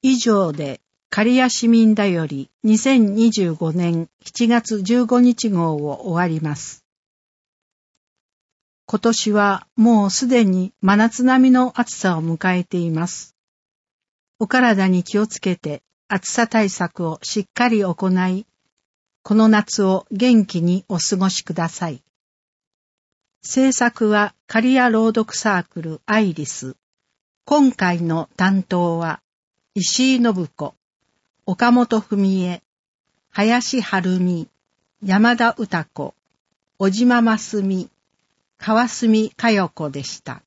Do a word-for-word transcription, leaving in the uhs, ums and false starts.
以上で刈谷市民だよりにせんにじゅうごねんしちがつじゅうごにち号を終わります。今年はもうすでに真夏並みの暑さを迎えています。お体に気をつけて暑さ対策をしっかり行い、この夏を元気にお過ごしください。制作は刈谷朗読サークルアイリス。今回の担当は石井信子、岡本文江、林晴美、山田歌子、小島真澄、川澄佳代子でした。